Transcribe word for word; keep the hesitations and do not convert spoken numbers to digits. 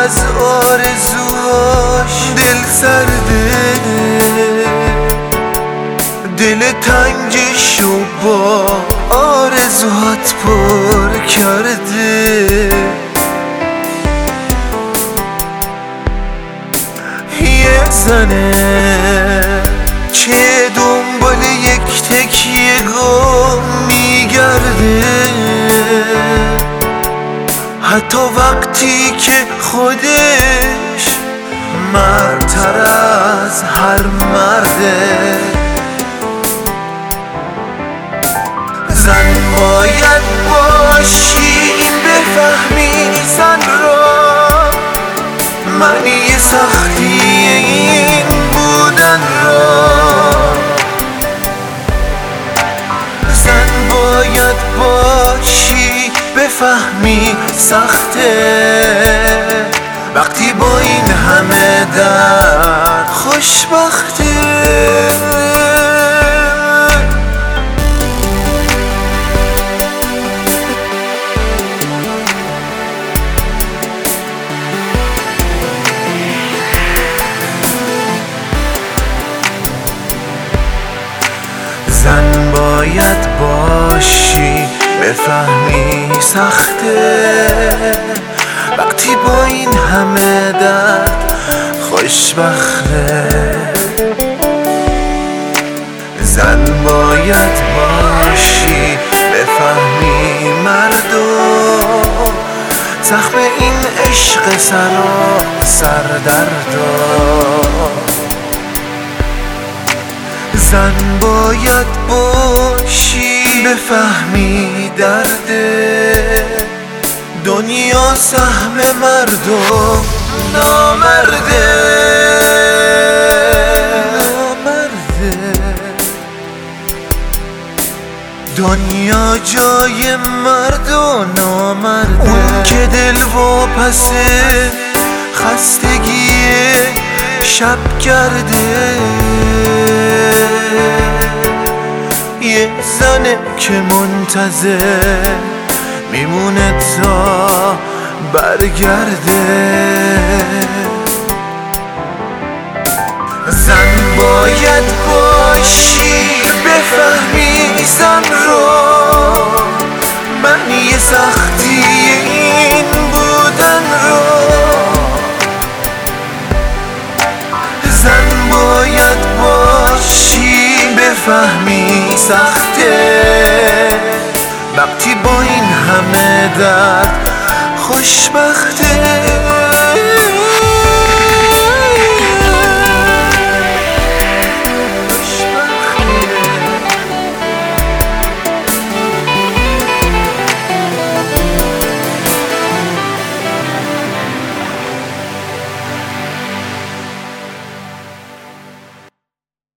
از آرزوهاش دل سرده، دل تنگشو با آرزوهات پر کرده. یه زنه که دنبال یک تکیه گم میگرده، حتی وقتی که خودش مردتر از هر مرده. زن باید باشی بفهمی زن را، معنی سختی این بودن را. زن باید باشی بفهمی سخته، وقتی با این همه درد خوشبخته. زن باید باشی بفهمی سخته، وقتی با این همه درد خوشبخته. زن باید باشی بفهمی مردم زخم این عشق سرا سردردا. زن باید باشی بفهمی درده، دنیا سهم مردم نامرده. دنیا جای مرد و نامرده. اون که دل واپسه خستگی شب کرده، یه زنه که منتظر میمونه تا برگرده. زن باید باشی بفهمی زن رو، معنی سختی این بودن رو. زن باید باشی بفهمی سخته، وقتی با این همه درد خوشبخته.